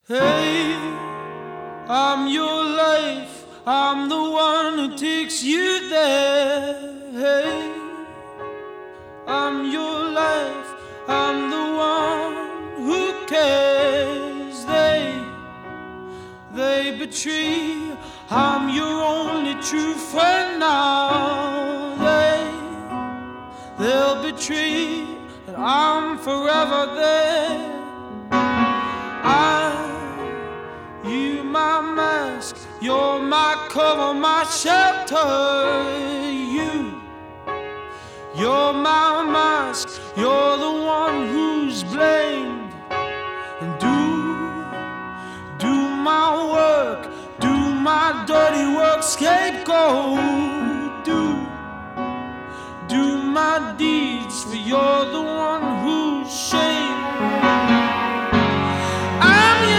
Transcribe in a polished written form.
Hey, I'm your life, I'm the one who takes you there. Hey, I'm your life, I'm the one who cares. They betray, I'm your only true friend now. They'll betray, but I'm forever there. You my mask, you're my cover, my shelter. You're my mask, you're the one who's blamed. And do my work, do my dirty work, scapegoat. Do my deeds, for you're the one